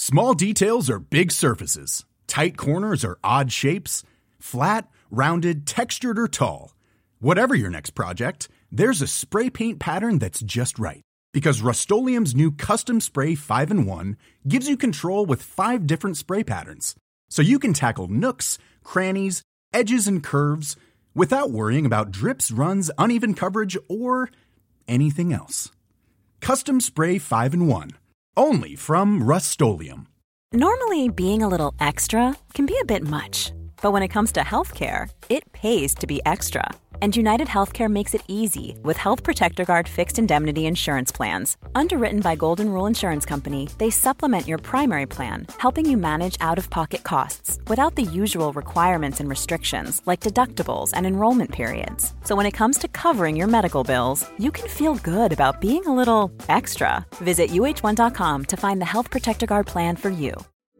Small details are big surfaces. Tight corners are odd shapes. Flat, rounded, textured, or tall. Whatever your next project, there's a spray paint pattern that's just right. Because Rust-Oleum's new Custom Spray 5-in-1 gives you control with 5 different spray patterns. So you can tackle nooks, crannies, edges, and curves without worrying about drips, runs, uneven coverage, or anything else. Custom Spray 5-in-1. Only from Rust-Oleum. Normally, being a little extra can be a bit much. But when it comes to healthcare, it pays to be extra. And United Healthcare makes it easy with Health Protector Guard fixed indemnity insurance plans. Underwritten by Golden Rule Insurance Company, they supplement your primary plan, helping you manage out-of-pocket costs without the usual requirements and restrictions like deductibles and enrollment periods. So when it comes to covering your medical bills, you can feel good about being a little extra. Visit uh1.com to find the Health Protector Guard plan for you.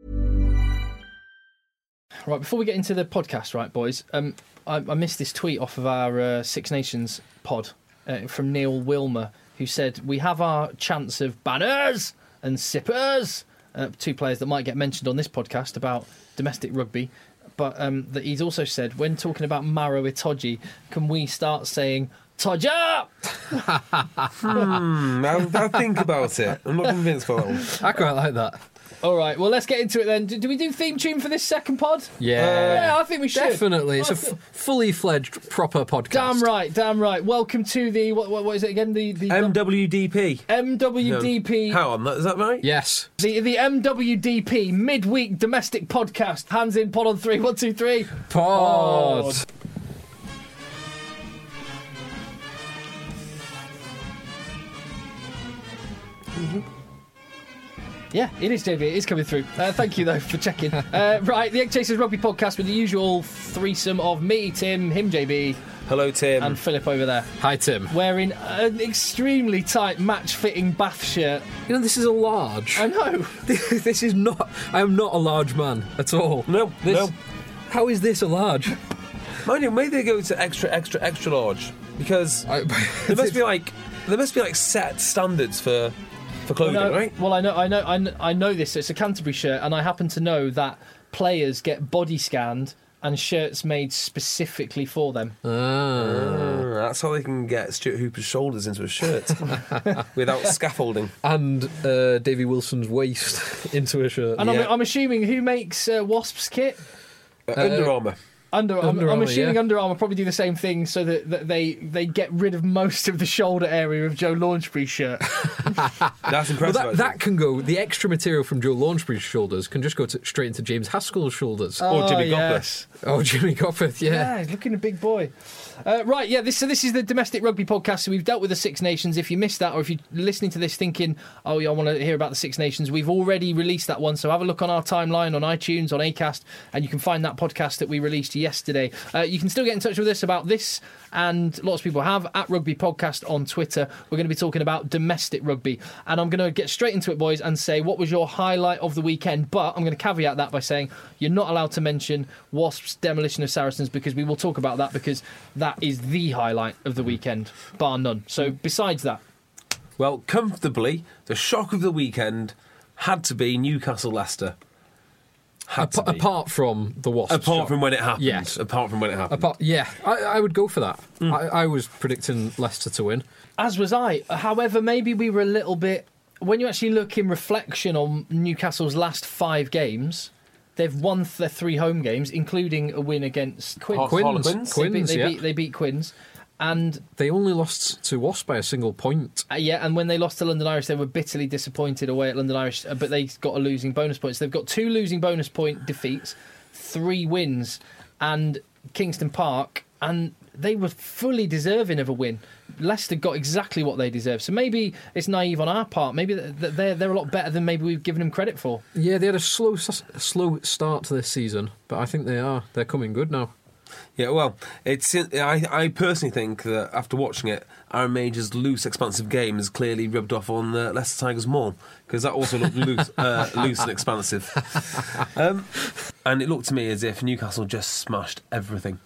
Right, before we get into the podcast, right, boys, I missed this tweet off of our Six Nations pod from Neil Wilmer, who said, we have our chance of banners and sippers, 2 players that might get mentioned on this podcast about domestic rugby, but that he's also said, when talking about Maro Itoje, can we start saying, Toja! I'll think about it. I'm not convinced by that one. I quite like that. All right, well, let's get into it then. Do we do theme tune for this second pod? Yeah. I think we should. Definitely. It's a fully fledged, proper podcast. Damn right. Welcome to the, what is it again? The MWDP. MWDP. Hang on, is that right? Yes. The MWDP midweek domestic podcast. Hands in, pod on 3. 1, 2, 3. Pod. Yeah, it is, JB. It is coming through. Thank you, though, for checking. Right, the Egg Chasers Rugby Podcast with the usual threesome of me, Tim, him, JB. Hello, Tim. And Philip over there. Hi, Tim. Wearing an extremely tight, match-fitting Bath shirt. You know, this is a large. I know. This is not... I am not a large man at all. No. How is this a large? Mind you, maybe they go to extra large, because there must be like set standards for clothing, right? Well, I know this. It's a Canterbury shirt, and I happen to know that players get body scanned and shirts made specifically for them. That's how they can get Stuart Hooper's shoulders into a shirt without scaffolding. And Davy Wilson's waist into a shirt. And I'm assuming who makes Wasps kit? Under Armour. I'm assuming Under Armour probably do the same thing, so that they get rid of most of the shoulder area of Joe Launchbury's shirt. That's impressive. Well, that can go. The extra material from Joe Launchbury's shoulders can just go straight into James Haskell's shoulders. Or Jimmy Gopperth. Oh, Jimmy Gopperth, yeah. He's looking a big boy. Right, yeah, this is the Domestic Rugby Podcast, so we've dealt with the Six Nations. If you missed that, or if you're listening to this thinking, oh, yeah, I want to hear about the Six Nations, we've already released that one, so have a look on our timeline, on iTunes, on Acast, and you can find that podcast that we released yesterday. You can still get in touch with us about this, and lots of people have, at Rugby Podcast on Twitter. We're going to be talking about domestic rugby, and I'm going to get straight into it, boys, and say, what was your highlight of the weekend? But I'm going to caveat that by saying you're not allowed to mention Wasps' demolition of Saracens, because we will talk about that, because that is the highlight of the weekend, bar none. So besides that, well, comfortably, the shock of the weekend had to be Newcastle-Leicester. Apart from the Wasps. Apart from when it happened. Yes. Apart from when it happened. I would go for that. I was predicting Leicester to win. As was I. However, maybe we were a little bit... When you actually look in reflection on Newcastle's last 5 games, they've won their 3 home games, including a win against Quins. They beat Quins. And they only lost to Wasps by a single point. And when they lost to London Irish, they were bitterly disappointed away at London Irish, but they got a losing bonus point. So they've got 2 losing bonus point defeats, 3 wins, and Kingston Park, and they were fully deserving of a win. Leicester got exactly what they deserved. So maybe it's naive on our part. Maybe they're a lot better than maybe we've given them credit for. Yeah, they had a slow start to this season, but I think they're coming good now. Yeah, well, I personally think that after watching it, Aaron Major's loose, expansive game has clearly rubbed off on Leicester Tigers more, because that also looked loose and expansive. And it looked to me as if Newcastle just smashed everything.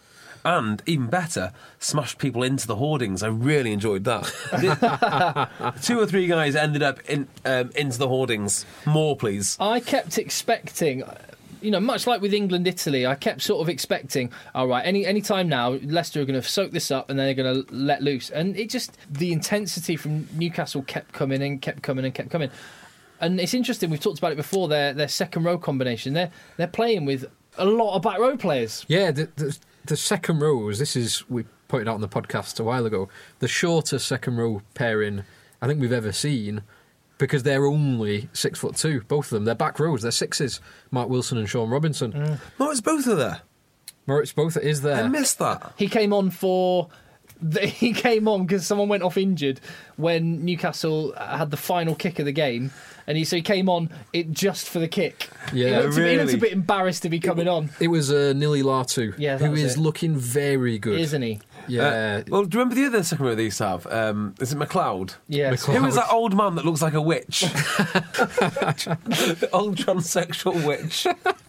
And, even better, smashed people into the hoardings. I really enjoyed that. 2 or 3 guys ended up into the hoardings. More, please. I kept expecting, much like with England, Italy, I kept sort of expecting, all right, any time now, Leicester are going to soak this up and then they're going to let loose. And the intensity from Newcastle kept coming and kept coming and kept coming. And it's interesting, we've talked about it before, their second row combination. They're playing with a lot of back row players. Yeah, the second rows, we pointed out on the podcast a while ago, the shortest second row pairing I think we've ever seen, because they're only 6'2", both of them. They're back rows, they're sixes. Mark Wilson and Sean Robinson. Moritz Botha there. Moritz Botha is there. I missed that. He came on because someone went off injured when Newcastle had the final kick of the game, and he came on just for the kick. Yeah, he looked a bit embarrassed to be coming on. It was Nili Latu, who is looking very good, isn't he? Yeah. Well, do you remember the other second row they used to have? Is it McLeod? Yeah. Who was that old man that looks like a witch? The old transsexual witch.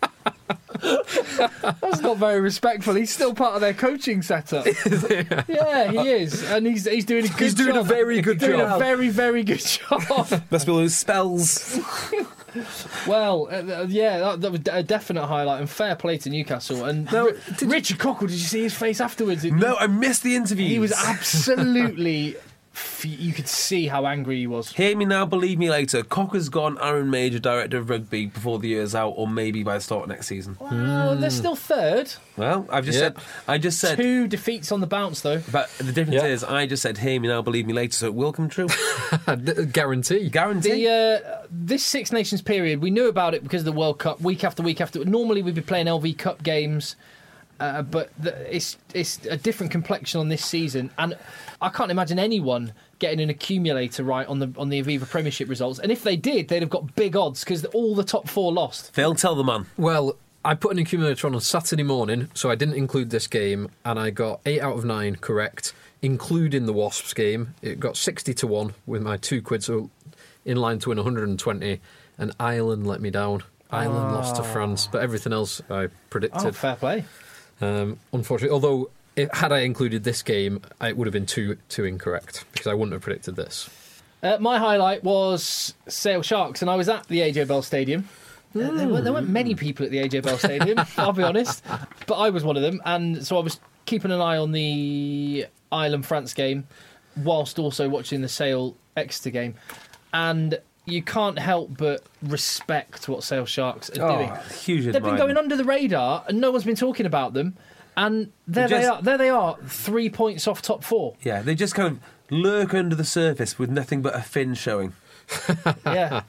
That's not very respectful. He's still part of their coaching setup. Yeah, he is, and he's doing a good job. He's doing a very good job. Doing a very, very good job. Must be all those spells. Well, that was a definite highlight, and fair play to Newcastle. And Richard Cockle, did you see his face afterwards? No, I missed the interview. He was absolutely... You could see how angry he was. Hear me now, believe me later. Cocker's gone Aaron Major, director of rugby, before the year's out, or maybe by the start of next season. Well, they're still third. Well, I just said 2 defeats on the bounce, though. But the difference is, I just said, hear me now, believe me later, so it will come true. Guarantee. This Six Nations period, we knew about it because of the World Cup, week after week after. Normally we'd be playing LV Cup games, but it's a different complexion on this season, and I can't imagine anyone getting an accumulator right on the Aviva Premiership results. And if they did, they'd have got big odds because all the top 4 lost. Phil, tell the man. Well, I put an accumulator on Saturday morning, so I didn't include this game, and I got 8 out of 9 correct, including the Wasps game. It got 60-1 with my £2, so in line to win 120. And Ireland let me down. Ireland lost to France, but everything else I predicted. Oh, fair play. Unfortunately, although had I included this game, it would have been two incorrect because I wouldn't have predicted this. My highlight was Sale Sharks, and I was at the AJ Bell Stadium. There weren't many people at the AJ Bell Stadium, I'll be honest, but I was one of them, and so I was keeping an eye on the Ireland-France game whilst also watching the Sale Exeter game, and you can't help but respect what Sale Sharks are doing. Huge They've been going under the radar, and no one's been talking about them. And there they are, 3 points off top 4. Yeah, they just kind of lurk under the surface with nothing but a fin showing. Yeah.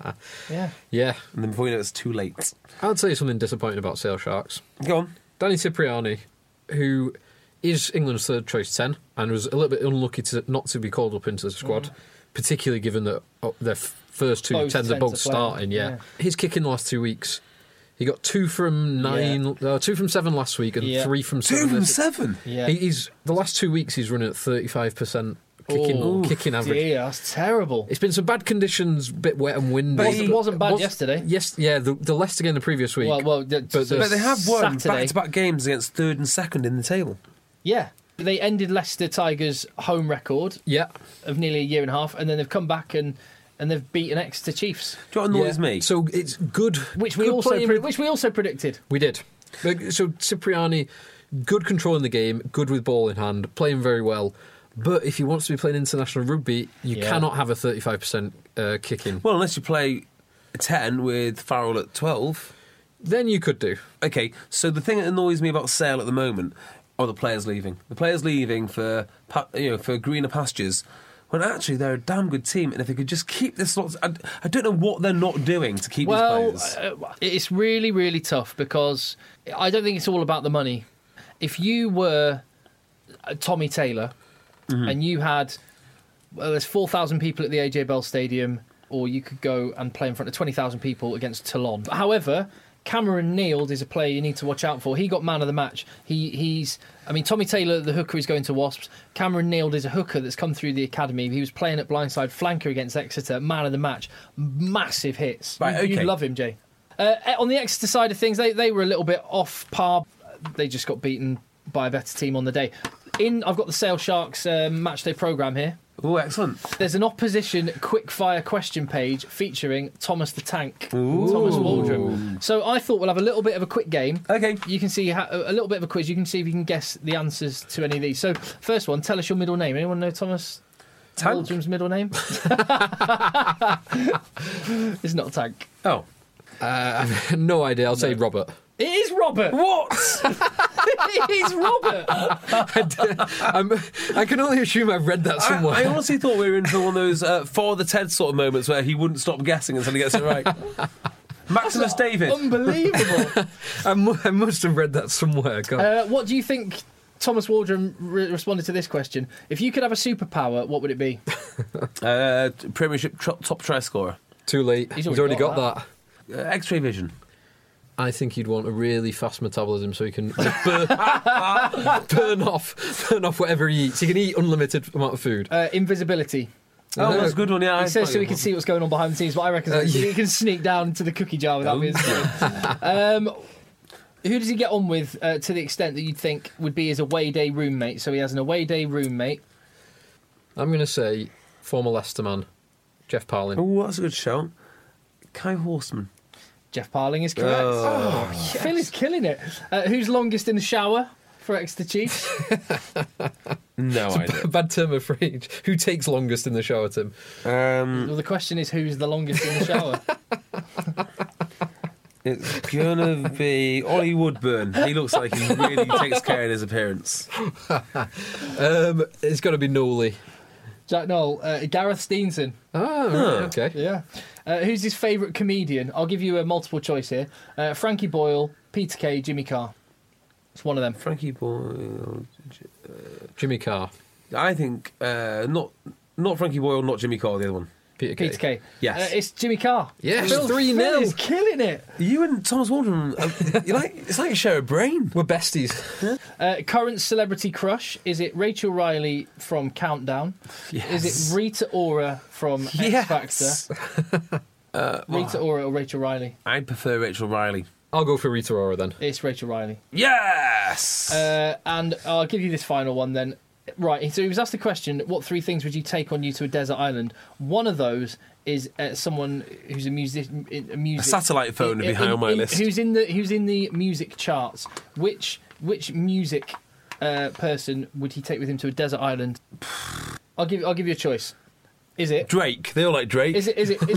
And then before you know, it's too late. I'll tell you something disappointing about Sale Sharks. Go on. Danny Cipriani, who is England's third choice 10 and was a little bit unlucky not to be called up into the squad, particularly given that their first 2 10s are both starting. Yeah. His kick in the last 2 weeks. He got 2 from 2 from 7 last week and 3 from 7. 2 from 7? Yeah. He's the last 2 weeks he's running at 35% kicking average. Yeah, that's terrible. It's been some bad conditions, a bit wet and windy. But it wasn't bad yesterday. Yes, yeah, the Leicester game the previous week. But they have won Saturday. back-to-back games against 3rd and 2nd in the table. Yeah. They ended Leicester Tigers' home record of nearly a year and a half, and then they've come back and they've beaten Exeter Chiefs. Do you know what annoys me? So it's good. Which we also predicted. We did. So Cipriani, good control in the game, good with ball in hand, playing very well. But if he wants to be playing international rugby, you cannot have a 35% kicking. Well, unless you play 10 with Farrell at 12. Then you could do. Okay, so the thing that annoys me about Sale at the moment are the players leaving. The players leaving for greener pastures, when actually they're a damn good team, and if they could just keep this lot... I don't know what they're not doing to keep these players. It's really, really tough because I don't think it's all about the money. If you were Tommy Taylor and you had... there's 4,000 people at the AJ Bell Stadium, or you could go and play in front of 20,000 people against Toulon. However... Cameron Neild is a player you need to watch out for. He got man of the match. Tommy Taylor, the hooker, is going to Wasps. Cameron Neild is a hooker that's come through the academy. He was playing at blindside flanker against Exeter, man of the match. Massive hits. Right, okay. You'd love him, Jay. On the Exeter side of things, they were a little bit off par. They just got beaten by a better team on the day. I've got the Sale Sharks matchday programme here. Oh, excellent. There's an opposition quickfire question page featuring Thomas the Tank, Ooh. Thomas Waldron. So I thought we'll have a little bit of a quick game. Okay. You can see a little bit of a quiz. You can see if you can guess the answers to any of these. So first one, tell us your middle name. Anyone know Thomas Tank? Waldron's middle name? It's not Tank. Oh. I have no idea. I'll say Robert. It is Robert. What? It is Robert. I can only assume I've read that somewhere. I honestly thought we were in for one of those For the Ted sort of moments where he wouldn't stop guessing until he gets it right. Maximus David. Unbelievable. I must have read that somewhere. God. What do you think Thomas Waldron responded to this question? If you could have a superpower, what would it be? Premiership top try scorer. Too late. He's He's already already got got that. X-ray vision. I think he'd want a really fast metabolism so he can burn off whatever he eats. He can eat unlimited amount of food. Invisibility. Oh, that's a good one, yeah. He says so he can see what's going on behind the scenes, but I reckon he can sneak down into the cookie jar without being seen. Who does he get on with to the extent that you'd think would be his away day roommate? So he has an away day roommate. I'm going to say former Leicester man, Jeff Parlin. Oh, that's a good shout. Kai Horseman. Jeff Parling is correct. Oh, yes. Phil is killing it. Who's longest in the shower for Exeter Chiefs? No idea. Bad term of phrase. Who takes longest in the shower, Tim? Well, the question is who's the longest in the shower? It's gonna be Ollie Woodburn. He looks like he really takes care of his appearance. It's got to be Noley. Jack Knoll. Gareth Steenson. Oh, right, okay. Yeah. Who's his favourite comedian? I'll give you a multiple choice here. Frankie Boyle, Peter Kay, Jimmy Carr. It's one of them. Frankie Boyle. Jimmy Carr. I think not Frankie Boyle, not Jimmy Carr. The other one. Peter Kay. Yes. It's Jimmy Carr. Yes, Phil 3-0. is killing it. You and Thomas Waldron, it's like you share a brain. We're besties. Current celebrity crush, is it Rachel Riley from Countdown? Yes. Is it Rita Ora from Yes. X Factor? Rita Ora or Rachel Riley? I prefer Rachel Riley. I'll go for Rita Ora then. It's Rachel Riley. Yes. And I'll give you this final one then. Right, so he was asked the question, what 3 things would you take on you to a desert island? One of those is someone who's a musician. A satellite phone would be high on my list. Who's in the music charts. Which music person would he take with him to a desert island? I'll give you a choice. Is it Drake? They all like Drake. Is it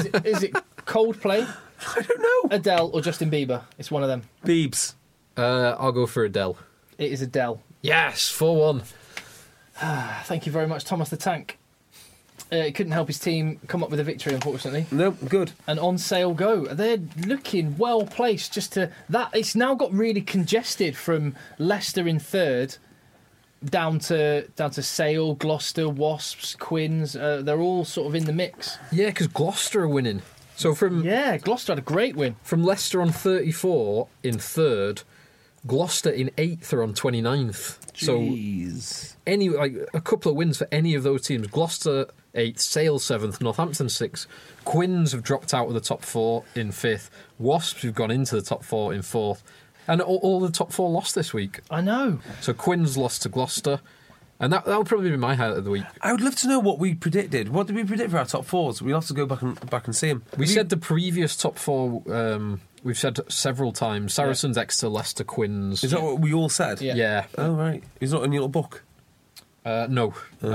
Coldplay? I don't know. Adele or Justin Bieber? It's one of them. Biebs. I'll go for Adele. It is Adele. Yes, 4-1. Thank you very much, Thomas the Tank. Couldn't help his team come up with a victory, unfortunately. Nope, good. And On Sale Go. They're looking well placed. Just to that, it's now got really congested from Leicester in third down to Sale, Gloucester, Wasps, Quins. They're all sort of in the mix. Yeah, because Gloucester are winning. So Gloucester had a great win. From Leicester on 34 in third, Gloucester in 8th are on 29th. Jeez. So a couple of wins for any of those teams. Gloucester 8th, Sale 7th, Northampton 6th. Quins have dropped out of the top 4 in 5th. Wasps have gone into the top 4 in 4th. And all the top 4 lost this week. I know. So Quins lost to Gloucester. And that would probably be my highlight of the week. I would love to know what we predicted. What did we predict for our top 4s? We'll have to go back and see them. We said the previous top 4... we've said several times. Saracens, Exeter, Leicester, Quins. Is that what we all said? Yeah. Yeah. Oh, right. It's not in your little book? No.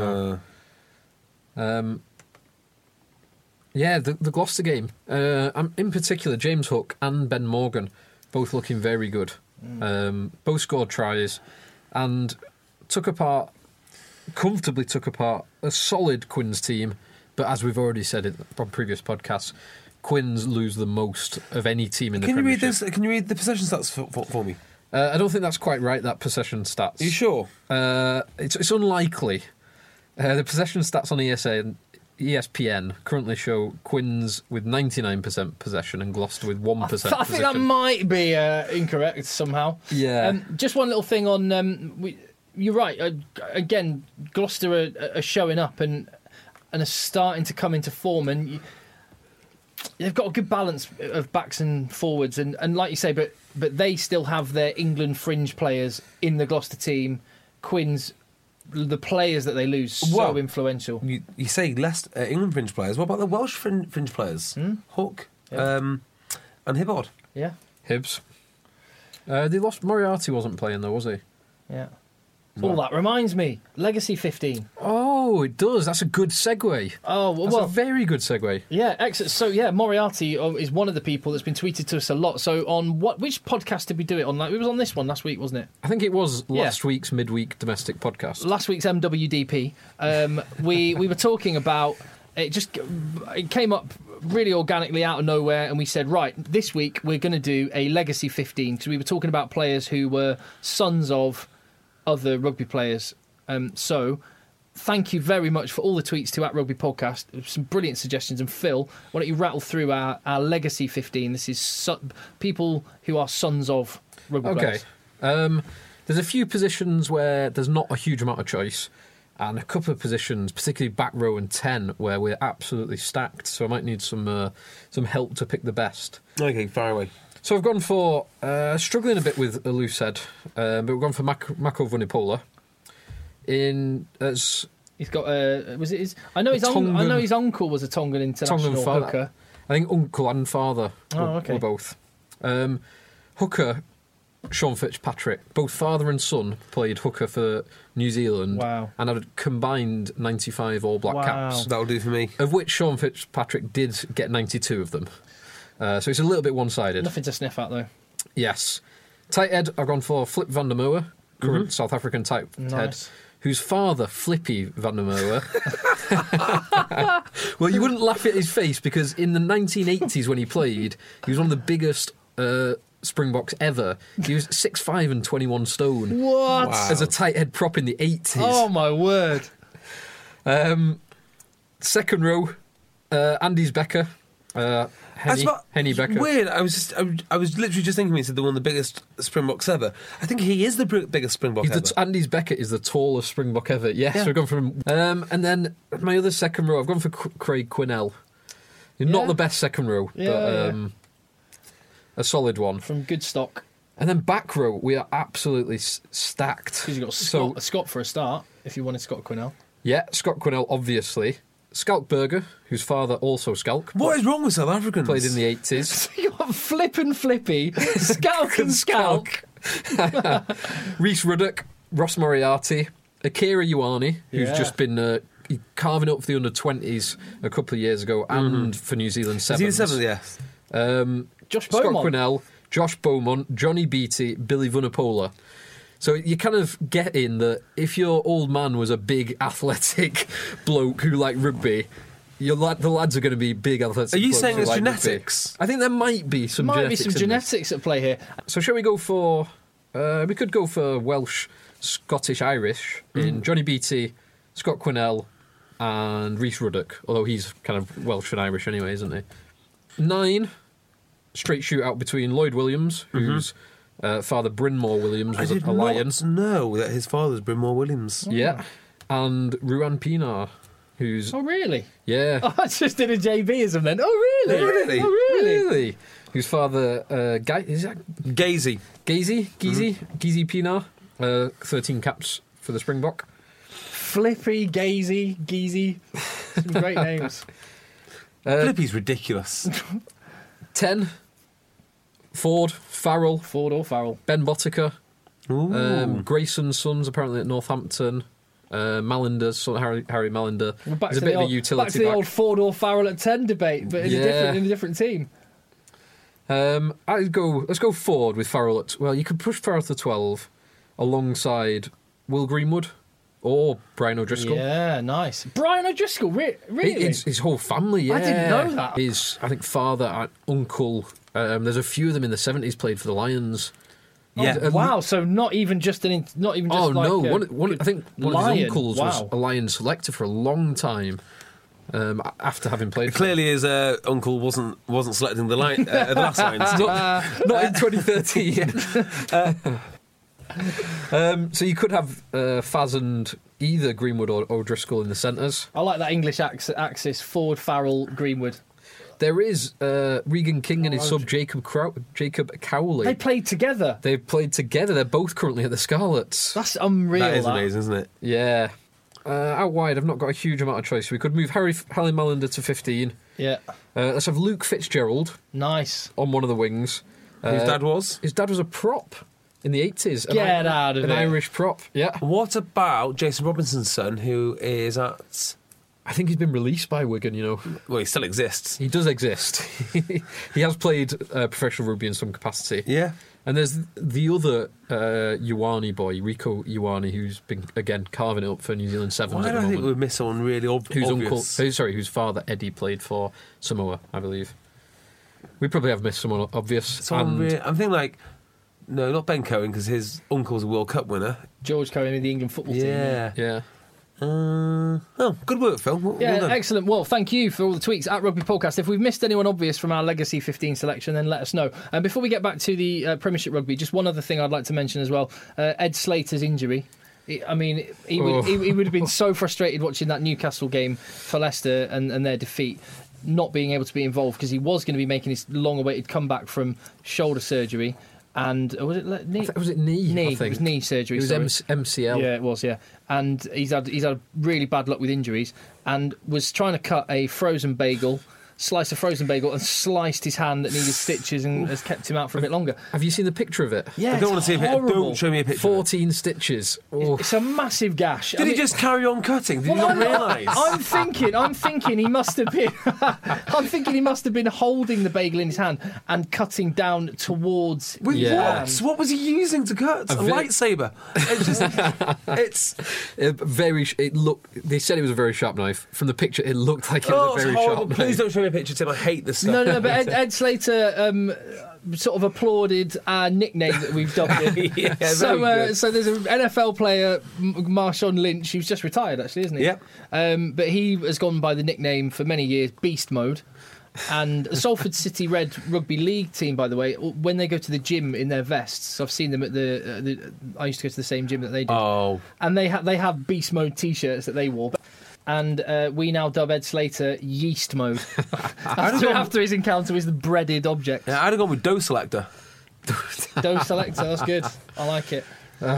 Yeah, the Gloucester game. In particular, James Hook and Ben Morgan, both looking very good. Both scored tries and comfortably took apart a solid Quins team. But as we've already said on previous podcasts, Quins lose the most of any team in the Premiership. Can you read the possession stats for me? I don't think that's quite right, that possession stats. Are you sure? It's unlikely. The possession stats on ESPN currently show Quins with 99% possession and Gloucester with 1% possession. I think that might be incorrect somehow. Yeah. Just one little thing on... you're right. Again, Gloucester are showing up and are starting to come into form. And they've got a good balance of backs and forwards, and like you say, but they still have their England fringe players in the Gloucester team. Quinn's, the players that they lose, so influential. You say England fringe players. What about the Welsh fringe players? Hook and Hibbard. Yeah. Hibbs. They lost. Moriarty wasn't playing though, was he? Yeah. Oh, that reminds me. Legacy 15. Oh, it does. That's a good segue. Oh, well, That's a very good segue. Yeah, excellent. So, yeah, Moriarty is one of the people that's been tweeted to us a lot. So, on which podcast did we do it on? It was on this one last week, wasn't it? I think it was last week's midweek domestic podcast. Last week's MWDP. We were talking about it. It came up really organically out of nowhere, and we said, right, this week we're going to do a Legacy 15 because we were talking about players who were sons of other rugby players. So thank you very much for all the tweets to @Rugby Podcast. Some brilliant suggestions. And Phil, why don't you rattle through our Legacy 15? This is people who are sons of rugby players. There's a few positions where there's not a huge amount of choice, and a couple of positions, particularly back row and 10, where we're absolutely stacked. So I might need some help to pick the best. Okay, fire away. So I've gone for, struggling a bit with a loose head, but we've gone for Mako Vunipola. He's got was it his? I know his uncle was a Tongan international hooker. I think uncle and father were both. Hooker, Sean Fitzpatrick, both father and son played hooker for New Zealand. Wow. And had combined 95 All Black caps. That'll do for me. Of which Sean Fitzpatrick did get 92 of them. So it's a little bit one-sided. Nothing to sniff at, though. Yes. Tight head, I've gone for Flip van der Merwe, current South African tight head, whose father, Flippy van der Merwe... Well, you wouldn't laugh at his face, because in the 1980s when he played, he was one of the biggest Springboks ever. He was 6'5" and 21 stone. What? Wow. As a tight head prop in the 80s. Oh, my word. Second row, Andy's Becker. Henny Becker. Weird. I was literally just thinking. He said they're one of the biggest Springboks ever. I think he is the biggest Springbok ever. Andy's Becker is the tallest Springbok ever. Yes, yeah. We've gone from. And then my other second row, I've gone for Craig Quinnell. Not the best second row, but a solid one from good stock. And then back row, we are absolutely stacked. Because you've got Scott for a start. If you wanted Scott Quinnell. Yeah, Scott Quinnell, obviously. Schalk Burger, whose father also Schalk. What is wrong with South Africans? Played in the 80s. So you got Flip and Flippy, Schalk and Schalk. Rhys Ruddock, Ross Moriarty, Akira Ioane, who's just been carving up for the under-20s a couple of years ago, and for New Zealand Sevens. Is he the 7th, Josh Scott Beaumont. Quinnell, Josh Beaumont, Johnny Beattie, Billy Vunipola. So you kind of get in that if your old man was a big athletic bloke who liked rugby, the lads are going to be big athletic. Are you blokes saying who it's like genetics? Rugby. I think there might be some genetics at play here. So shall we go for... we could go for Welsh, Scottish, Irish in Johnny Beattie, Scott Quinnell and Rhys Ruddock, although he's kind of Welsh and Irish anyway, isn't he? 9, straight shootout between Lloyd Williams, who's... Father Brynmore Williams was a Lion. I did not know that his father's Brynmore Williams. Yeah. And Ruan Pinar, who's... Oh, really? Yeah. Oh, I just did a JBism then. Oh, really? Really? Oh, really? Really? Whose father... is that... Gazy. Geezy Pinar. 13 caps for the Springbok. Flippy, Geezy. Some great names. Flippy's ridiculous. 10... Ford or Farrell. Ben Botica. Grayson's sons, apparently at Northampton. Malinder's son, Harry Malinder. He's a bit of a utility back to the old Ford or Farrell at 10 debate, but in a different team. Let's go Ford with Farrell at... Well, you could push Farrell to 12 alongside Will Greenwood or Brian O'Driscoll. Yeah, nice. Brian O'Driscoll, really? His whole family, yeah. I didn't know that. His, I think, father and uncle... there's a few of them in the 70s played for the Lions. Yeah. Wow. So not even just I think one of his uncles was a Lion selector for a long time. After having played, clearly his uncle wasn't selecting the last Lions. not in 2013. So you could have Faz and either Greenwood or O'Driscoll in the centres. I like that English axis: Ford, Farrell, Greenwood. There is Regan King and his sub Jacob Cowley. They played together. They've played together. They're both currently at the Scarlets. That's unreal. That is amazing, isn't it? Yeah. Out wide, I've not got a huge amount of choice. We could move Harry Malander to 15. Yeah. Let's have Luke Fitzgerald Nice. on one of the wings. Whose dad was? His dad was a prop in the 80s. Get out of an it. Irish prop, yeah. What about Jason Robinson's son, who is at... I think he's been released by Wigan, you know. Well, he still exists. He does exist. He has played professional rugby in some capacity. Yeah. And there's the other Ioane boy, Rico Ioane, who's been, again, carving it up for New Zealand Sevens Why at do the I think moment. we miss someone really obvious? Whose father, Eddie, played for Samoa, I believe. We probably have missed someone obvious. I'm thinking like... No, not Ben Cohen, because his uncle's a World Cup winner. George Cohen in the England football team. Yeah. Good work, Phil. Well done. Excellent. Well, thank you for all the tweets at Rugby Podcast. If we've missed anyone obvious from our Legacy 15 selection, then let us know. And before we get back to the Premiership Rugby, just one other thing I'd like to mention as well. Ed Slater's injury. He would have been so frustrated watching that Newcastle game for Leicester and their defeat, not being able to be involved because he was going to be making his long-awaited comeback from shoulder surgery. And was it knee? Was it knee? Knee. I think. It was knee surgery. It was MCL. Yeah, it was. Yeah, and he's had really bad luck with injuries, and was trying to cut a slice of frozen bagel, and sliced his hand that needed stitches, and has kept him out for a bit longer. Have you seen the picture of it? Yeah, I don't want to see a picture. Don't show me a picture. 14 stitches. Oh. It's a massive gash. Did he just carry on cutting? Did you not realise? I'm thinking he must have been. I'm thinking he must have been holding the bagel in his hand and cutting down towards. With his what? hand. What was he using to cut? A lightsaber. It's It looked. They said it was a very sharp knife. From the picture, it looked like it was a it's very horrible. sharp knife. Please don't show me a picture, Tim. I hate this stuff. No, but Ed Slater sort of applauded our nickname that we've dubbed him. Yeah, so very good. there's an NFL player, Marshawn Lynch, who's just retired actually, isn't he? Yep. But he has gone by the nickname for many years, Beast Mode. And the Salford City Red Rugby League team, by the way, when they go to the gym in their vests, I've seen them at I used to go to the same gym that they did. Oh. And they have Beast Mode T-shirts that they wore. And we now dub Ed Slater Yeast Mode after his encounter with the breaded object. Yeah, I'd have gone with Dough Selector. Dough Selector, that's good. I like it.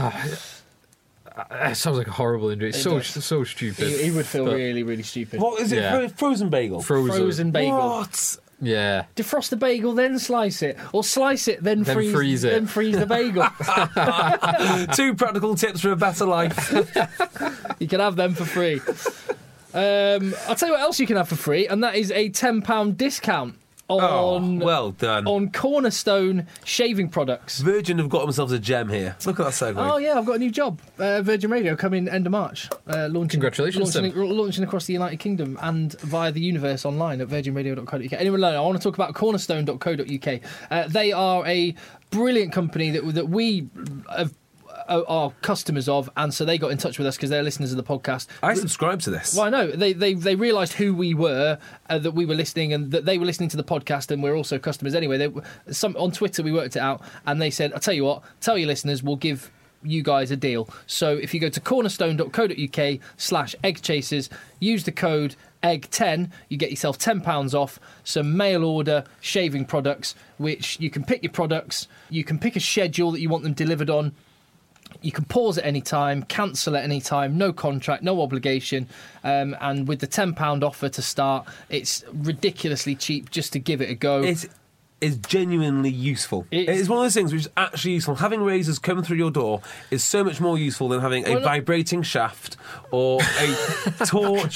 It sounds like a horrible injury. It's so stupid. He would feel really, really stupid. What is it? Yeah. Frozen bagel? Frozen bagel. What? Yeah. Defrost the bagel, then slice it, or slice it, then freeze it, then freeze the bagel. 2 practical tips for a better life. You can have them for free. I'll tell you what else you can have for free, and that is a £10 discount on well done. on Cornerstone shaving products. Virgin have got themselves a gem here. Look at that segue. Oh yeah, I've got a new job. Virgin Radio coming end of March. Congratulations, launching across the United Kingdom and via the universe online at virginradio.co.uk. Anyway, I want to talk about cornerstone.co.uk. They are a brilliant company that we are customers of, and so they got in touch with us because they're listeners of the podcast. I subscribe to this. Well, I know they realised who we were, that we were listening, and that they were listening to the podcast, and we're also customers anyway. On Twitter we worked it out, and they said, "I'll tell you what, tell your listeners, we'll give you guys a deal." So if you go to cornerstone.co.uk/eggchasers, use the code EGG10, you get yourself £10 off some mail order shaving products, which you can pick your products, you can pick a schedule that you want them delivered on. You can pause at any time, cancel at any time, no contract, no obligation, and with the £10 offer to start, it's ridiculously cheap just to give it a go. It is genuinely useful. It is one of those things which is actually useful. Having razors come through your door is so much more useful than having a vibrating shaft or a torch.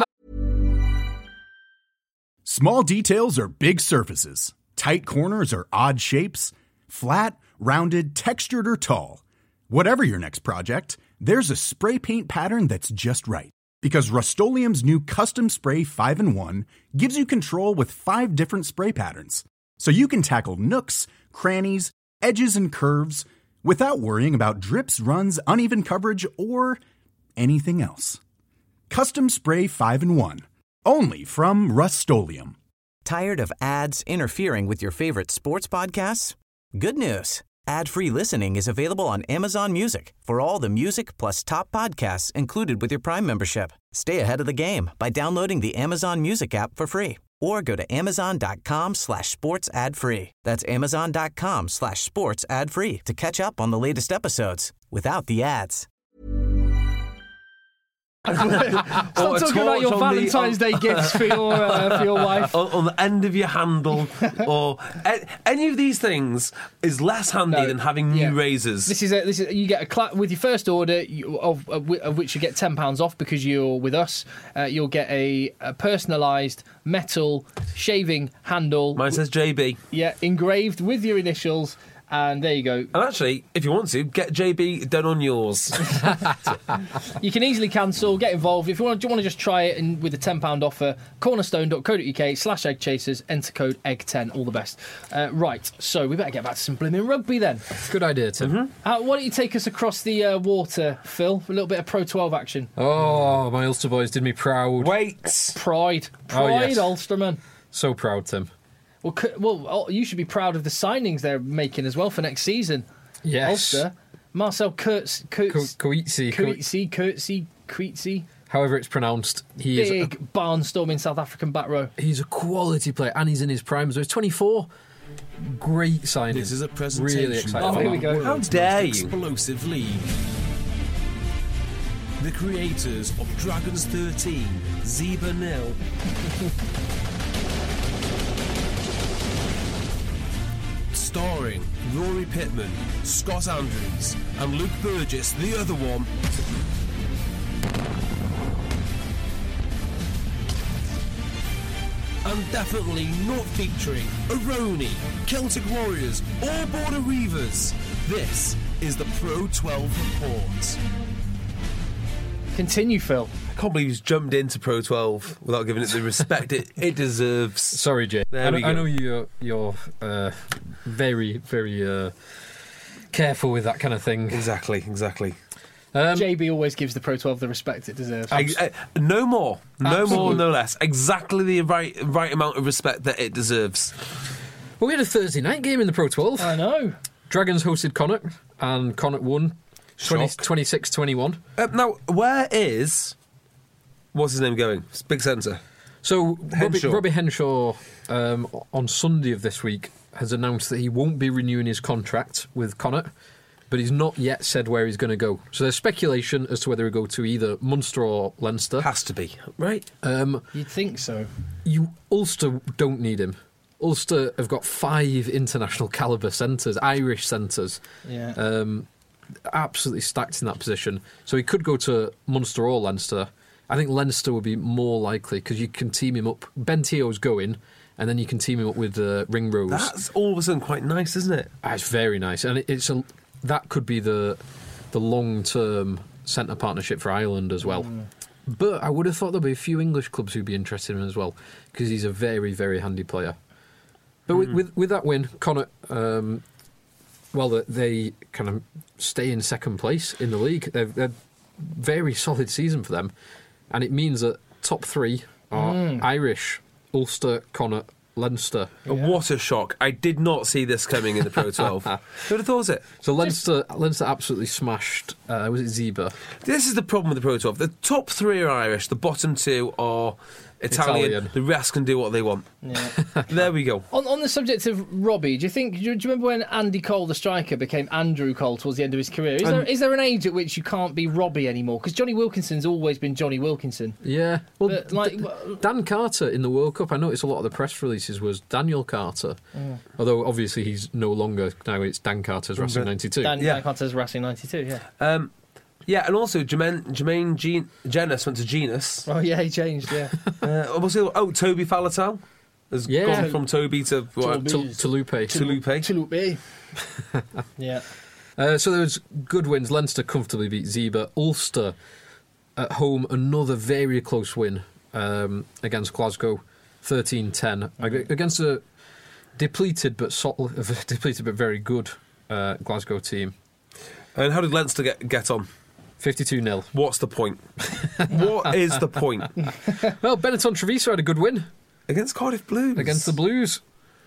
Small details are big surfaces. Tight corners are odd shapes. Flat, rounded, textured, or tall. Whatever your next project, there's a spray paint pattern that's just right. Because Rust-Oleum's new Custom Spray 5-in-1 gives you control with 5 different spray patterns. So you can tackle nooks, crannies, edges, and curves without worrying about drips, runs, uneven coverage, or anything else. Custom Spray 5-in-1. Only from Rust-Oleum. Tired of ads interfering with your favorite sports podcasts? Good news. Ad-free listening is available on Amazon Music for all the music plus top podcasts included with your Prime membership. Stay ahead of the game by downloading the Amazon Music app for free or go to amazon.com/sports ad free. That's amazon.com/sports ad free to catch up on the latest episodes without the ads. Stop talking about your Valentine's Day gifts for your wife. On the end of your handle, or any of these things is less handy than having new razors. This is you get a clap with your first order of which you get £10 off because you're with us. You'll get a personalised metal shaving handle. Mine says JB. Yeah, engraved with your initials. And there you go. And actually, if you want to, get JB done on yours. You can easily cancel, get involved. If you want to just try it and with a £10 offer, cornerstone.co.uk/eggchasers, enter code EGG10. All the best. Right, so we better get back to some blimmin' rugby then. Good idea, Tim. Mm-hmm. Why don't you take us across the water, Phil, for a little bit of Pro 12 action? Oh, my Ulster boys did me proud. Pride, yes. Ulsterman. So proud, Tim. Well, you should be proud of the signings they're making as well for next season. Yes. Ulster, Marcel Coetzee. However it's pronounced. He is big barnstorming South African back row. He's a quality player, and he's in his prime. So he's 24. Great signing. This is a presentation. Really excited. Here we go. How dare you? Explosive league. The creators of Dragons 13, Zebra Nil. Starring Rory Pittman, Scott Andrews, and Luke Burgess, the other one. And definitely not featuring Aroni, Celtic Warriors, or Border Reavers. This is the Pro 12 Report. Continue, Phil. I can't believe he's jumped into Pro 12 without giving it the respect it deserves. Sorry, Jay. I know you're very, very careful with that kind of thing. Exactly. JB always gives the Pro 12 the respect it deserves. No more, no less. Exactly the right amount of respect that it deserves. Well, we had a Thursday night game in the Pro 12. I know. Dragons hosted Connacht, and Connacht won 26-21. Now, where is... What's his name going? Big centre. So, Henshaw. Robbie Henshaw, on Sunday of this week, has announced that he won't be renewing his contract with Connacht, but he's not yet said where he's going to go. So there's speculation as to whether he'll go to either Munster or Leinster. Has to be, right? You'd think so. Ulster don't need him. Ulster have got 5 international calibre centres, Irish centres. Yeah. Absolutely stacked in that position. So he could go to Munster or Leinster. I think Leinster would be more likely because you can team him up. Ben Teo's going, and then you can team him up with Ringrose. That's all of a sudden quite nice, isn't it? It's very nice, and that could be the long-term centre partnership for Ireland as well. But I would have thought there'd be a few English clubs who'd be interested in him as well because he's a very, very handy player. But with that win, Connacht, they kind of stay in second place in the league. They're very solid season for them. And it means that top 3 are Irish, Ulster, Connacht, Leinster. Yeah. What a shock. I did not see this coming in the Pro 12. Who would have thought it? So Leinster absolutely smashed, was it Zebra? This is the problem with the Pro 12. The top 3 are Irish, the bottom 2 are Italian. The rest can do what they want. Yeah. There we go. On the subject of Robbie, do you remember when Andy Cole, the striker, became Andrew Cole towards the end of his career? Is there an age at which you can't be Robbie anymore? Because Johnny Wilkinson's always been Johnny Wilkinson. Yeah. Well, Dan Carter in the World Cup, I noticed a lot of the press releases was Daniel Carter. Although obviously he's no longer, now it's Dan Carter's Racing 92. Dan Carter's Racing 92, yeah. Yeah, and also Jermaine Genus went to Genus. Oh yeah, he changed. Yeah. Toby Faletau has gone from Toby to Lupe. Yeah. So there was good wins. Leinster comfortably beat Zebra. Ulster at home, another very close win against Glasgow, 13-10 against a depleted but very good Glasgow team. And how did Leinster get on? 52-0. What's the point? What is the point? Well, Benetton Treviso had a good win. Against Cardiff Blues. Against the Blues.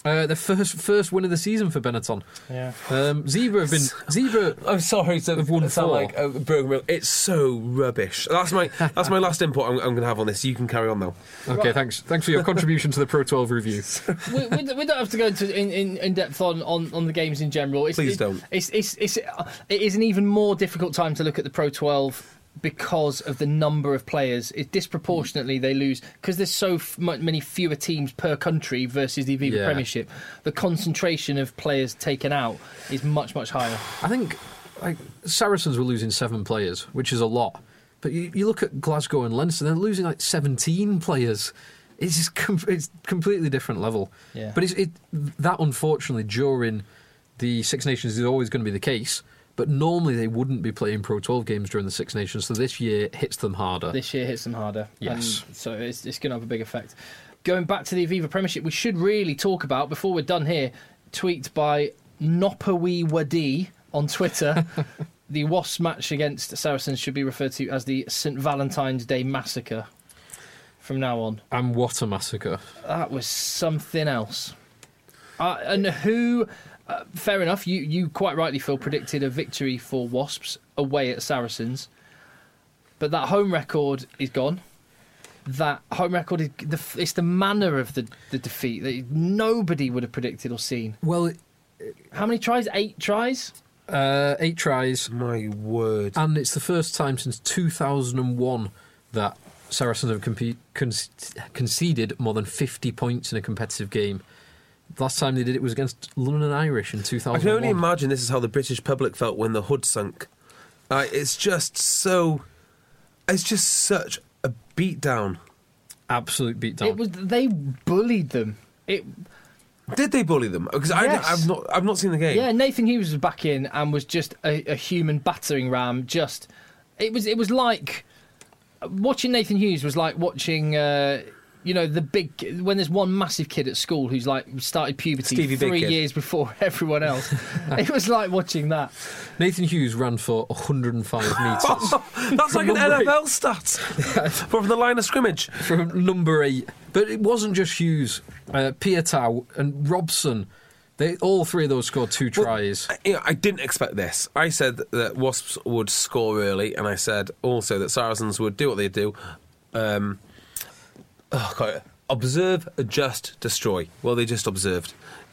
The first win of the season for Benetton. Yeah. Zebra have been I'm sorry to have won sound 4. like a broken record. It's so rubbish. That's my last input I'm going to have on this. You can carry on now. Okay, thanks for your contribution to the Pro 12 review. we don't have to go into in depth on the games in general. Please don't. It is an even more difficult time to look at the Pro 12 because of the number of players. Disproportionately they lose because there's so many fewer teams per country versus the Aviva Premiership. The concentration of players taken out is much higher. I think Saracens were losing 7 players, which is a lot. But you look at Glasgow and Leinster, they're losing 17 players. It's just it's completely different level. Yeah. But that unfortunately during the Six Nations is always going to be the case. But normally they wouldn't be playing Pro 12 games during the Six Nations, so this year hits them harder. Yes. And so it's going to have a big effect. Going back to the Aviva Premiership, we should really talk about, before we're done here, tweet by Nopawi Wadi on Twitter, the Wasps match against Saracens should be referred to as the St Valentine's Day Massacre from now on. And what a massacre. That was something else. And who... fair enough, you quite rightly, Phil, predicted a victory for Wasps away at Saracens. But that home record is gone. That home record, it's the manner of the defeat that nobody would have predicted or seen. Well, how many tries? 8 tries? 8 tries. My word. And it's the first time since 2001 that Saracens have conceded more than 50 points in a competitive game. The last time they did it was against London Irish in 2001. I can only imagine this is how the British public felt when the hood sunk. It's just such a beatdown. Absolute beatdown. They bullied them. Did they bully them? Because yes. I've not seen the game. Yeah, Nathan Hughes was back in and was just a human battering ram. It was like watching Nathan Hughes was like watching. When there's one massive kid at school who's started puberty Stevie 3 Big Kid. years before everyone else. It was like watching that. Nathan Hughes ran for 105 metres. That's like an NFL stat from the line of scrimmage. From number 8. But it wasn't just Hughes. Piatau and Robson, all 3 of those scored 2 tries. I didn't expect this. I said that Wasps would score early, and I said also that Saracens would do what they do. Observe, adjust, destroy. Well, they just observed.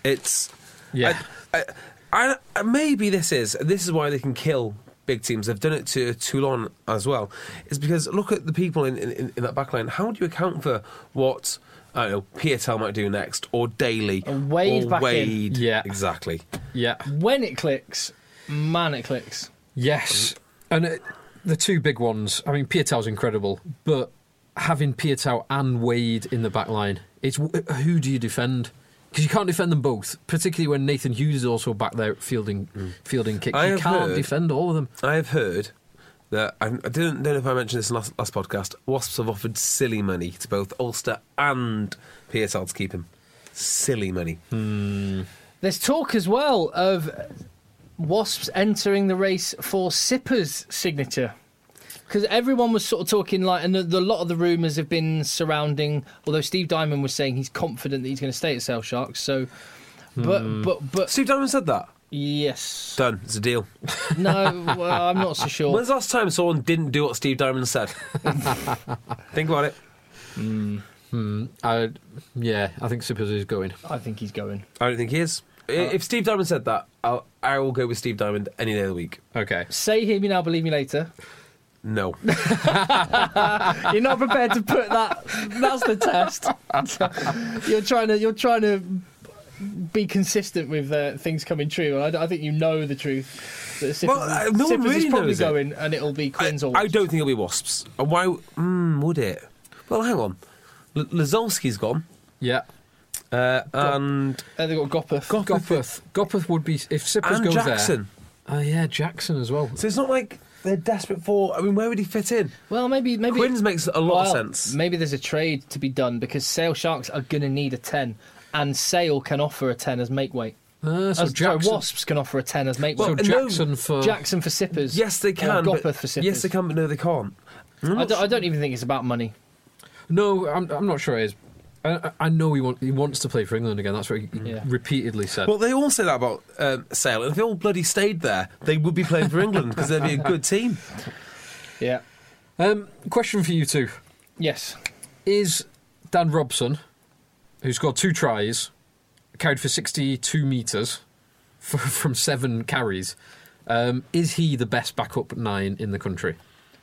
Maybe this is why they can kill big teams. They've done it to Toulon as well. Is because look at the people in that backline. How do you account for what Piatel might do next, or Daly, Wade or back Wade? in. Yeah, exactly. Yeah, when it clicks, man, it clicks. Yes, and the 2 big ones. I mean, Piatel's incredible, but having Piatau and Wade in the back line, it's who do you defend? Because you can't defend them both, particularly when Nathan Hughes is also back there fielding kicks. You can't defend all of them. I have heard that, I don't know if I mentioned this in last podcast, Wasps have offered silly money to both Ulster and Piatel to keep him. Silly money. There's talk as well of Wasps entering the race for Sipper's signature. Because everyone was sort of talking and a lot of the rumours have been surrounding. Although Steve Diamond was saying he's confident that he's going to stay at Sale Sharks. So, but Steve Diamond said that. Yes, Done. It's a deal. No, well, I'm not so sure. When's the last time someone didn't do what Steve Diamond said? Think about it. I think Sippers is going. I think he's going. I don't think he is. If Steve Diamond said that, I will go with Steve Diamond any day of the week. Okay. Say hear me now, believe me later. No. You're not prepared to put that. That's the test. You're trying to be consistent with things coming true. I think you know the truth. Well, no one really is probably knows it. going, and it'll be Quins or I don't think it'll be Wasps. Why would it? Well, hang on. Lazolski's gone. Yeah. And they've got Gopeth. Gopeth would be if Sippers and goes Jackson. there. Oh yeah, Jackson as well. So it's not like they're desperate for. I mean, where would he fit in? Well, maybe Quins makes a lot of sense. Maybe there's a trade to be done because Sale Sharks are going to need a 10, and Sale can offer a 10 as make weight. Wasps can offer a 10 as make weight. So Jackson for Sippers. Yes, they can. Or Gopeth for Sippers. Yes, they can, but no, they can't. I don't even think it's about money. No, I'm not sure it is. I know he wants to play for England again. That's what he repeatedly said. Well, they all say that about Sale. If they all bloody stayed there, they would be playing for England because they'd be a good team. Yeah. Question for you two. Yes. Is Dan Robson, who scored 2 tries, carried for 62 metres from 7 carries, is he the best backup 9 in the country?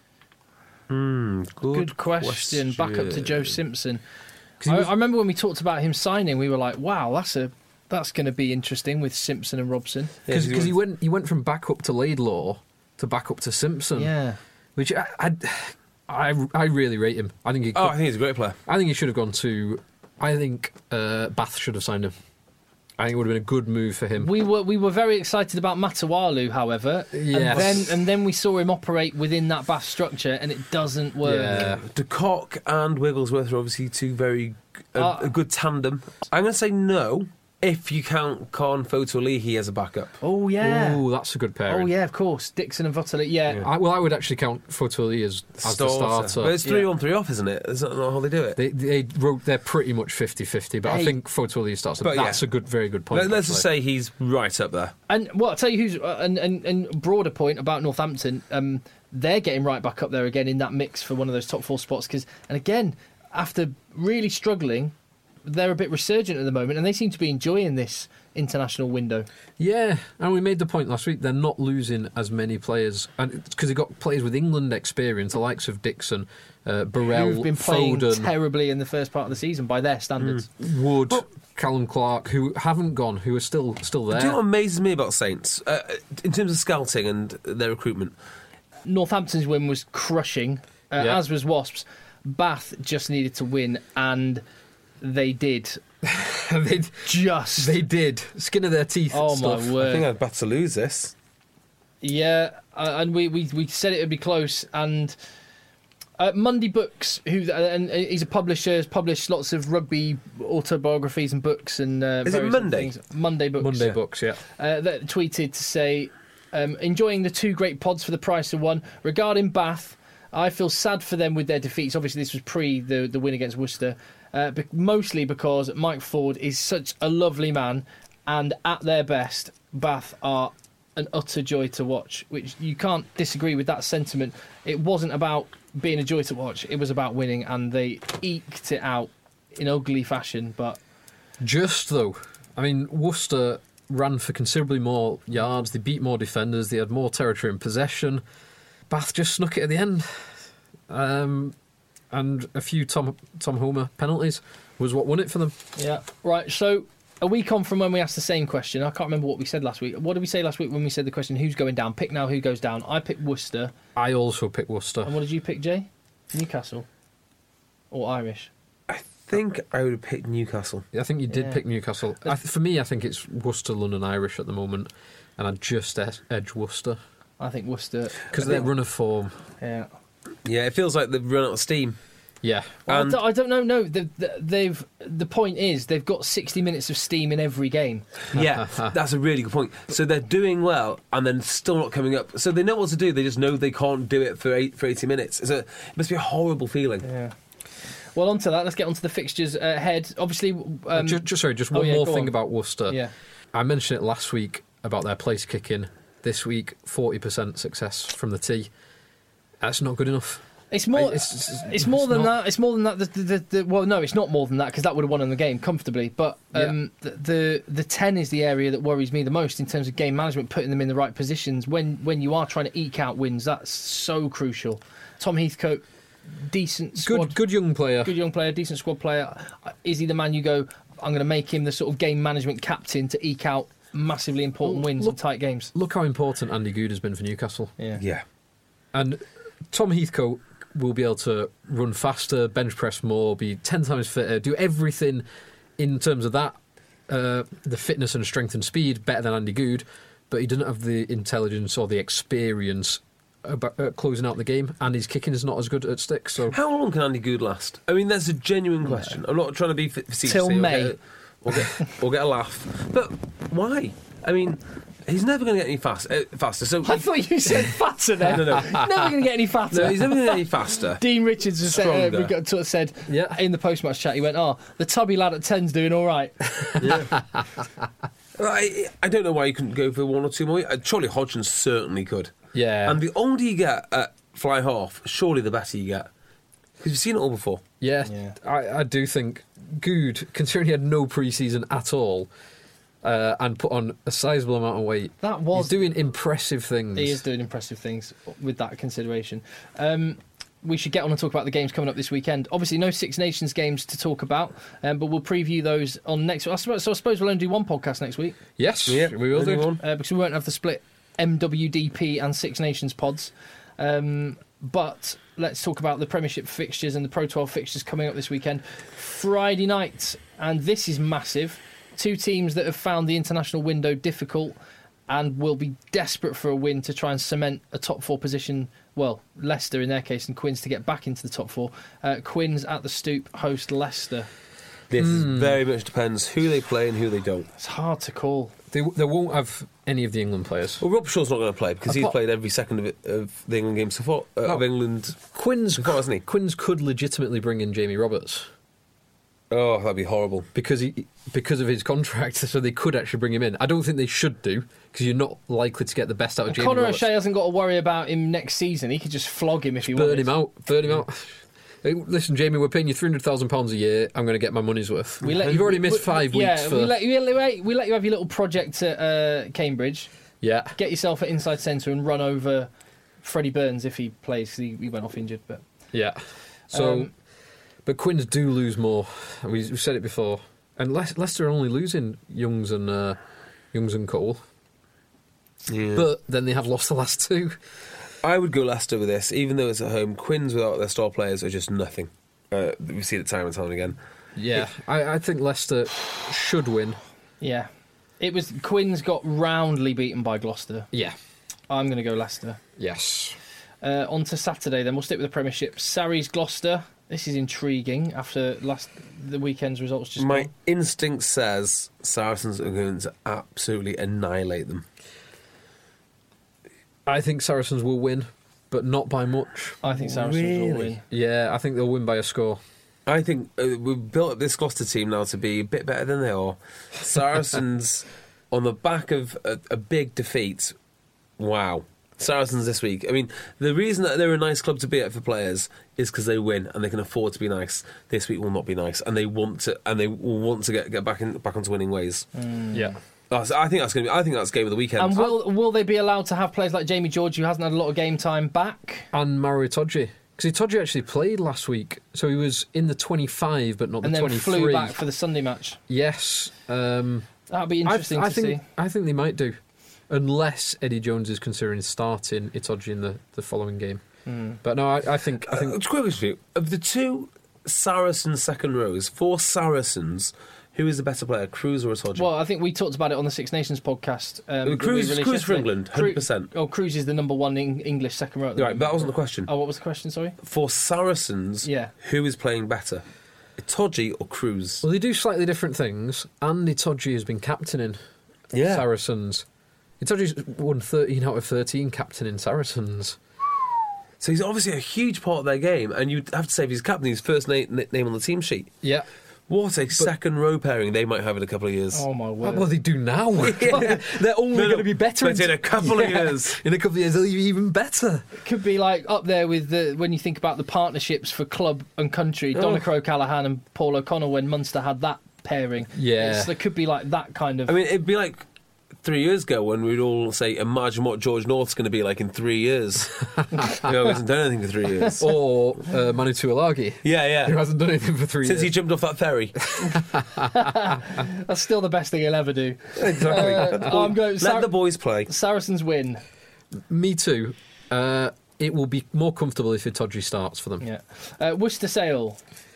Good question. Back up to Joe Simpson. I remember when we talked about him signing, we were like, "Wow, that's going to be interesting with Simpson and Robson." Because he went from backup to Laidlaw to backup to Simpson. Yeah, which I really rate him. I think I think he's a great player. I think he should have gone to. I think Bath should have signed him. I think it would have been a good move for him. We were very excited about Matawalu, however. Yes. And then we saw him operate within that Bath structure, and it doesn't work. Yeah. De Kock and Wigglesworth are obviously two very a good tandem. I'm going to say no if you count Con Fotolihi as a backup. Oh yeah. Oh, that's a good pairing. Oh yeah, of course. Dixon and Votoli. Yeah. I would actually count Fotolihi as the starter. But it's 3 on 3 off, isn't it? Is that not how they do it? They're pretty much 50-50, but I think Fotolihi starts. That's a very good point. Let's just say he's right up there. And well, I'll tell you who's and broader point about Northampton. They're getting right back up there again in that mix for one of those top 4 spots. And again, after really struggling, they're a bit resurgent at the moment, and they seem to be enjoying this international window. Yeah, and we made the point last week, they're not losing as many players, and because they've got players with England experience, the likes of Dixon, Burrell, who've been playing Foden, terribly in the first part of the season by their standards. Wood, Callum Clark, who haven't gone, who are still there. Do you know what amazes me about Saints in terms of scouting and their recruitment? Northampton's win was crushing, as was Wasps. Bath just needed to win, and they did. They did. Skin of their teeth. Oh stuff. my word! I think I'd better lose this. Yeah, and we said it would be close. And Monday Books, and he's a publisher, has published lots of rugby autobiographies and books. And is it Monday? Monday Books. Monday Books, yeah. That tweeted to say, enjoying the 2 great pods for the price of 1. Regarding Bath, I feel sad for them with their defeats. Obviously, this was pre the win against Worcester. Mostly because Mike Ford is such a lovely man, and at their best, Bath are an utter joy to watch, which you can't disagree with that sentiment. It wasn't about being a joy to watch, it was about winning, and they eked it out in ugly fashion. But just though, I mean, Worcester ran for considerably more yards, they beat more defenders, they had more territory in possession. Bath just snuck it at the end. And a few Tom Homer penalties was what won it for them. Yeah, right. So a week on from when we asked the same question, I can't remember what we said last week. What did we say last week when we said the question, who's going down? Pick now who goes down. I picked Worcester. I also picked Worcester. And what did you pick, Jay? Newcastle? Or Irish? I think I would have picked Newcastle. I think you did pick Newcastle. For me, I think it's Worcester, London, Irish at the moment, and I'd just edge Worcester. I think Worcester. Because their run of form. Yeah. Yeah, it feels like they've run out of steam. Yeah. Well, I don't know. No, the point is they've got 60 minutes of steam in every game. Yeah, that's a really good point. So they're doing well and then still not coming up. So they know what to do. They just know they can't do it for 80 minutes. It must be a horrible feeling. Yeah. Well, on to that. Let's get on to the fixtures ahead. Obviously, just one more thing about Worcester. Yeah. I mentioned it last week about their place kicking. This week, 40% success from the tee. That's not good enough. It's more. It's more than that. It's more than that. Well, no, it's not more than that because that would have won in the game comfortably. But the 10 is the area that worries me the most in terms of game management, putting them in the right positions when you are trying to eke out wins. That's so crucial. Tom Heathcote, decent squad, good young player, decent squad player. Is he the man you go? I'm going to make him the sort of game management captain to eke out massively important wins in tight games. Look how important Andy Goode has been for Newcastle. Yeah. And Tom Heathcote will be able to run faster, bench press more, be 10 times fitter, do everything in terms of that, the fitness and strength and speed better than Andy Goode, but he doesn't have the intelligence or the experience about closing out the game, and his kicking is not as good at sticks. So how long can Andy Goode last? I mean, that's a genuine question. I'm not trying to be facetious till May. Or get a laugh. But why? I mean, He's never going to get any faster. So I thought you said fatter then. No. Never going to get any fatter. No, he's never going to get any faster. Dean Richards has said Yeah. in the post-match chat, he went, the tubby lad at 10's doing all right. I don't know why you couldn't go for one or two more. Charlie Hodgson certainly could. Yeah. And the older you get at fly half, surely the better you get. Because you've seen it all before. Yeah. I do think Good, considering he had no pre-season at all, and put on a sizable amount of weight. He's doing impressive things. He is doing impressive things with that consideration. We should get on and talk about the games coming up this weekend. Obviously, no Six Nations games to talk about, but we'll preview those on next week. So I suppose we'll only do one podcast next week. Yes, yeah, we will do. Because we won't have the split MWDP and Six Nations pods. But let's talk about the Premiership fixtures and the Pro 12 fixtures coming up this weekend. Friday night, and this is massive. Two teams that have found the international window difficult and will be desperate for a win to try and cement a top four position. Well, Leicester in their case and Quins to get back into the top four. Quins at the Stoop host Leicester. This very much depends who they play and who they don't. It's hard to call. They won't have any of the England players. Well, Rob Shaw's not going to play because he's played every second of the England games so far, of England. Quins, hasn't he? Quins could legitimately bring in Jamie Roberts. Oh, that'd be horrible. Because of his contract, so they could actually bring him in. I don't think they should do, because you're not likely to get the best out of Jamie Conor Roberts. O'Shea hasn't got to worry about him next season. He could just flog him if he wanted. Burn him out. Hey, listen, Jamie, we're paying you £300,000 a year. I'm going to get my money's worth. You've already missed 5 weeks. We let you have your little project at Cambridge. Yeah. Get yourself at inside centre and run over Freddie Burns if he plays. He went off injured, but yeah. So, but Quins do lose more. We've said it before, and Leicester are only losing Youngs and Cole. Yeah. But then they have lost the last two. I would go Leicester with this, even though it's at home. Quins without their star players are just nothing. We've seen it time and time again. Yeah, I think Leicester should win. Yeah. It was Quins got roundly beaten by Gloucester. Yeah. I'm going to go Leicester. Yes. On to Saturday, then we'll stick with the Premiership. Sarries Gloucester. This is intriguing after the weekend's results just My gone. instinct says Saracens are going to absolutely annihilate them. I think Saracens will win, but not by much. I think Saracens will win. Yeah, I think they'll win by a score. I think we've built up this Gloucester team now to be a bit better than they are. Saracens, on the back of a big defeat, wow. Saracens this week. I mean, the reason that they're a nice club to be at for players is because they win and they can afford to be nice. This week will not be nice, and they will want to get back onto winning ways. Yeah. I think that's game of the weekend. And will they be allowed to have players like Jamie George, who hasn't had a lot of game time, back? And Mauro Itoje. Because Itoje actually played last week, so he was in the 25, but not the 23. And then flew back for the Sunday match. Yes. That'll be interesting to see. I think they might do. Unless Eddie Jones is considering starting Itoje in the following game. But no, I think... Quick question: of the two Saracen second rows, for Saracens, who is the better player, Cruz or Itoje? Well, I think we talked about it on the Six Nations podcast. Cruz for England, 100%. Cruz is the number one English second row. Right, but that wasn't the question. Oh, what was the question, sorry? For Saracens, who is playing better, Itoje or Cruz? Well, they do slightly different things, and Itoje has been captaining Saracens. Itoje's won 13 out of 13 captaining Saracens. So he's obviously a huge part of their game, and you'd have to say if he's captain, his first name on the team sheet. Yeah. What a second row pairing they might have in a couple of years. Oh, my word. Well, they do now. They're only going to be better. But in a couple of years. In a couple of years, they'll be even better. It could be like up there with when you think about the partnerships for club and country, Donnachar O'Callaghan and Paul O'Connor when Munster had that pairing. Yeah. It could be like that kind of... I mean, it'd be like 3 years ago when we'd all say, imagine what George North's going to be like in 3 years. He hasn't done anything for 3 years. Or Manu Tuilagi. Yeah. Who hasn't done anything for 3 years. Since he jumped off that ferry. That's still the best thing he'll ever do. Exactly. Let the boys play. Saracens win. Me too. It will be more comfortable if Itoje starts for them. Yeah. Worcester Sale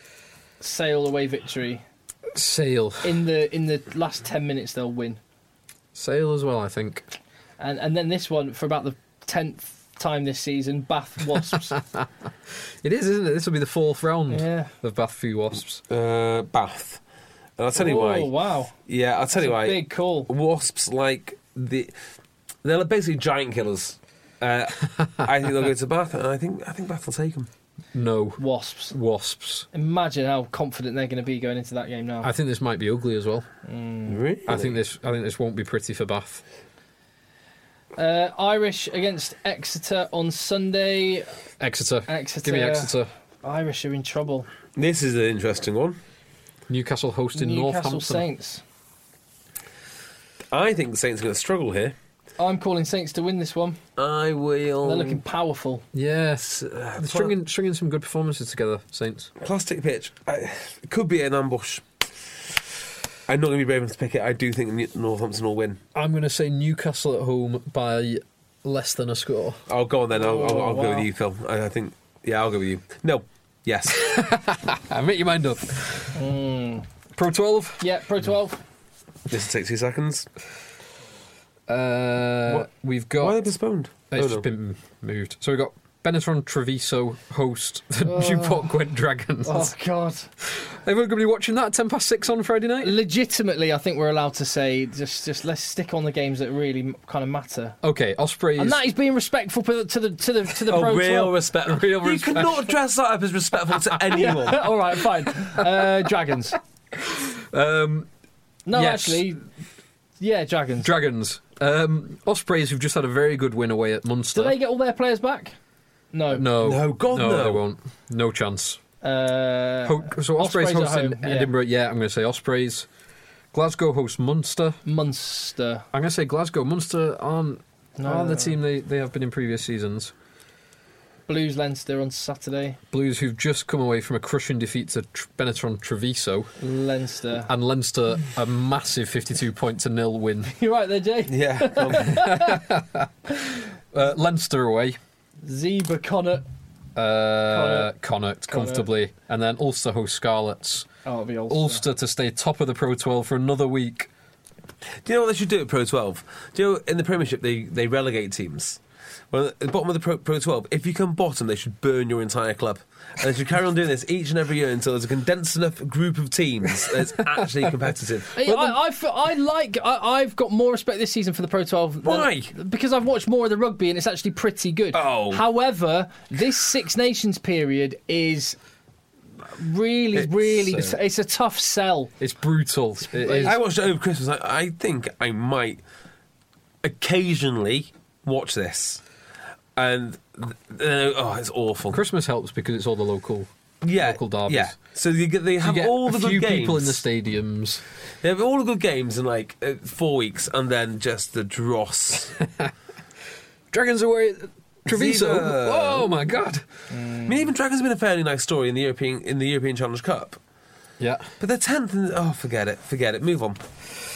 away victory. Sale. In the last 10 minutes they'll win. Sale as well, I think. And then this one, for about the 10th time this season, Bath Wasps. It is, isn't it? This will be the 4th round of Bath v Wasps. Bath. And I'll tell you why. Oh, wow. Yeah, I'll tell you why. Big call. Wasps, like, They're basically giant killers. I think they'll go to Bath, and I think Bath will take them. No. Wasps. Imagine how confident they're going to be going into that game now. I think this might be ugly as well. Really? I think this won't be pretty for Bath. Irish against Exeter on Sunday. Exeter. Give me Exeter. Irish are in trouble. This is an interesting one. Newcastle hosting Newcastle Northampton. Saints. I think the Saints are going to struggle here. I'm calling Saints to win this one. I will. They're looking powerful. Yes. They're stringing some good performances together, Saints. Plastic pitch. It could be an ambush. I'm not going to be brave enough to pick it. I do think Northampton will win. I'm going to say Newcastle at home by less than a score. Oh, go on then. I'll wow. go with you, Phil. I think... Yeah, I'll go with you. No. Yes. Make your mind up. Pro 12? Yeah, Pro 12. This will take 2 seconds. We've got... Why are they postponed? It's just been moved. So we've got Benetton Treviso host the Newport Gwent Dragons. Oh, God. Everyone going to be watching that at 6:10 on Friday night? Legitimately, I think we're allowed to say, just let's stick on the games that really kind of matter. Okay, Ospreys... And that is being respectful to the Pro 12. Real respect. You cannot dress that up as respectful to anyone. All right, fine. Dragons. No, yes. actually... Yeah, Dragons. Ospreys, who've just had a very good win away at Munster. Do they get all their players back? No. No, God, no. They won't. No chance. So Ospreys hosting home, Edinburgh. Yeah, I'm going to say Ospreys. Glasgow hosts Munster. I'm going to say Glasgow. Munster aren't the team they have been in previous seasons. Blues Leinster on Saturday. Blues, who've just come away from a crushing defeat to Benetton Treviso. Leinster. And Leinster, a massive 52-0 win. You're right there, Jay. Yeah. Leinster away. Zebra Connacht. Connacht comfortably. And then Ulster host Scarlets. Oh, it'll be Ulster. Ulster to stay top of the Pro 12 for another week. Do you know what they should do at Pro 12? Do you know in the Premiership they relegate teams? Well, at the bottom of the Pro 12, if you come bottom, they should burn your entire club. And they should carry on doing this each and every year until there's a condensed enough group of teams that's actually competitive. I've got more respect this season for the Pro 12. Why? Because I've watched more of the rugby and it's actually pretty good. Oh. However, this Six Nations period is... it's a tough sell. It's brutal. I watched it over Christmas. I think I might occasionally watch this. And it's awful. Christmas helps because it's all the local derbies. Yeah. So they have all the good games. A few people in the stadiums. They have all the good games in 4 weeks, and then just the dross. Dragons away. Treviso. Zebra. Oh my God. I mean, even Dragons have been a fairly nice story in the European Challenge Cup. Yeah. But they're 10th. Forget it. Move on.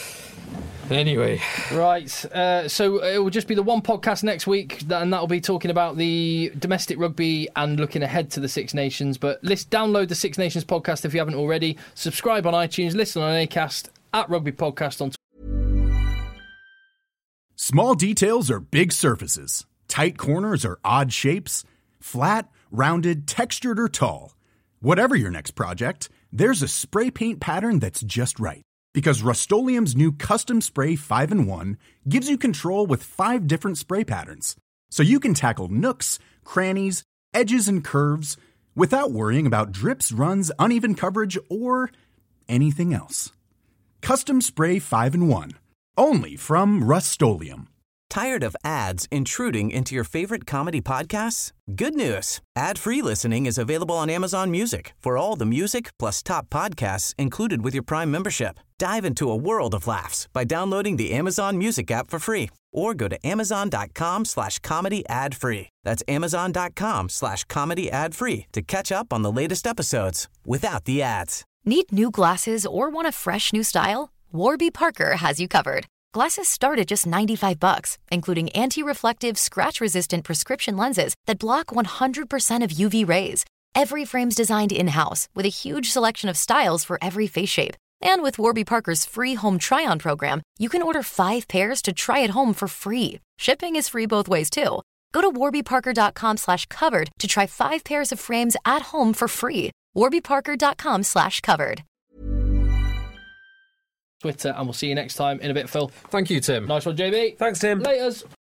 Anyway. Right, so it will just be the one podcast next week, and that will be talking about the domestic rugby and looking ahead to the Six Nations. But download the Six Nations podcast if you haven't already. Subscribe on iTunes, listen on Acast, at Rugby Podcast on Twitter. Small details are big surfaces. Tight corners are odd shapes. Flat, rounded, textured, or tall. Whatever your next project, there's a spray paint pattern that's just right. Because Rust-Oleum's new Custom Spray 5-in-1 gives you control with 5 different spray patterns. So you can tackle nooks, crannies, edges, and curves without worrying about drips, runs, uneven coverage, or anything else. Custom Spray 5-in-1. Only from Rust-Oleum. Tired of ads intruding into your favorite comedy podcasts? Good news. Ad-free listening is available on Amazon Music for all the music plus top podcasts included with your Prime membership. Dive into a world of laughs by downloading the Amazon Music app for free or go to amazon.com/comedy ad-free. That's amazon.com/comedy ad-free to catch up on the latest episodes without the ads. Need new glasses or want a fresh new style? Warby Parker has you covered. Glasses start at just $95, including anti-reflective, scratch-resistant prescription lenses that block 100% of UV rays. Every frame's designed in-house with a huge selection of styles for every face shape. And with Warby Parker's free home try-on program, you can order 5 pairs to try at home for free. Shipping is free both ways, too. Go to warbyparker.com/covered to try 5 pairs of frames at home for free. warbyparker.com/covered. Twitter, and we'll see you next time in a bit, Phil. Thank you, Tim. Nice one, JB. Thanks, Tim. Laters.